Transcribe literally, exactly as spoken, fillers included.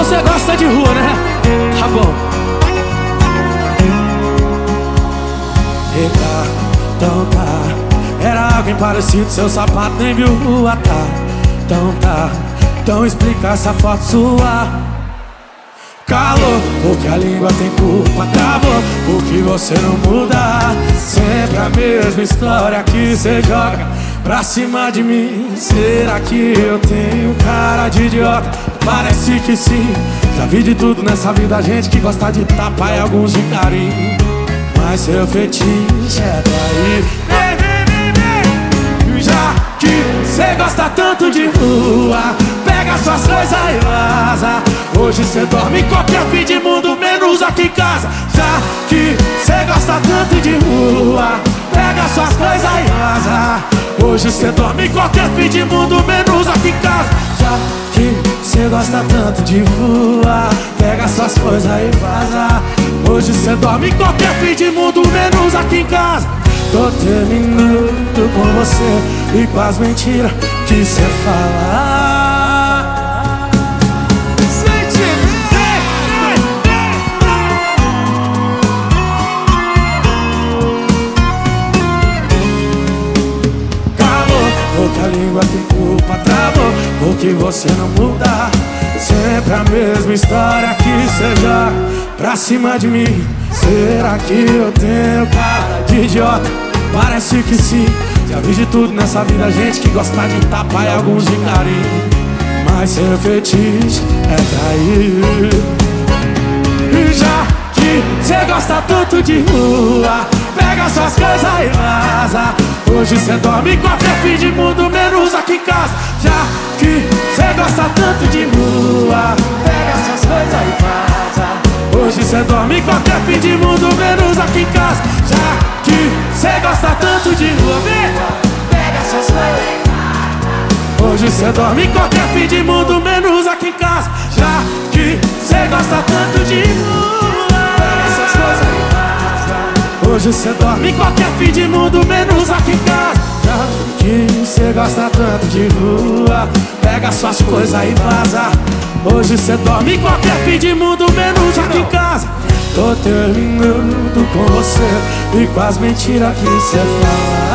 você gosta de rua, né? Tá bom. Eita, então tá. Era alguém parecido, seu sapato nem viu rua, tá? Então tá, então explica essa foto sua. Calou, porque a língua tem culpa. Travou, porque você não muda. Sempre a mesma história que cê joga pra cima de mim. Será que eu tenho cara de idiota? Parece que sim. Já vi de tudo nessa vida, gente que gosta de tapa e alguns de carinho. Mas seu fetiche é trair. Vem, vem, vem, vem. Já que cê gosta tanto de rua, pega suas coisas e vaza. Hoje cê dorme em qualquer fim de mundo, menos aqui em casa. Já que cê gosta tanto de rua, pega suas coisas e vaza. Hoje cê dorme em qualquer fim de mundo, menos aqui em casa. Já que cê gosta tanto de rua, pega suas coisas e vaza. Hoje cê dorme em qualquer fim de mundo, menos aqui em casa. Tô terminando com você e com as mentiras que cê fala. Porque a língua tem culpa, travou, porque você não muda. Sempre a mesma história que cê joga pra cima de mim. Será que eu tenho cara de idiota? Parece que sim. Já vi de tudo nessa vida, gente que gosta de tapa e alguns de carinho. Mas seu fetiche é trair. E já que cê gosta tanto de rua, pega suas coisas e vaza. Hoje cê dorme em qualquer fim de mundo, menos aqui em casa. Já que cê gosta tanto de rua, pega suas coisas e vaza. Hoje cê dorme em qualquer fim de mundo, menos aqui em casa. Já que cê gosta tanto de rua, vem, pega suas coisas e vaza. Hoje cê dorme em qualquer fim de mundo, menos aqui em casa. Já que cê gosta tanto de rua, pega suas coisas e vaza. Hoje cê dorme em qualquer fim de mundo, menos aqui em casa. Já que cê gosta tanto de rua, pega suas coisas e vaza. Hoje cê dorme em qualquer fim de mundo, menos aqui em casa. Tô terminando com você e com as mentiras que cê fala.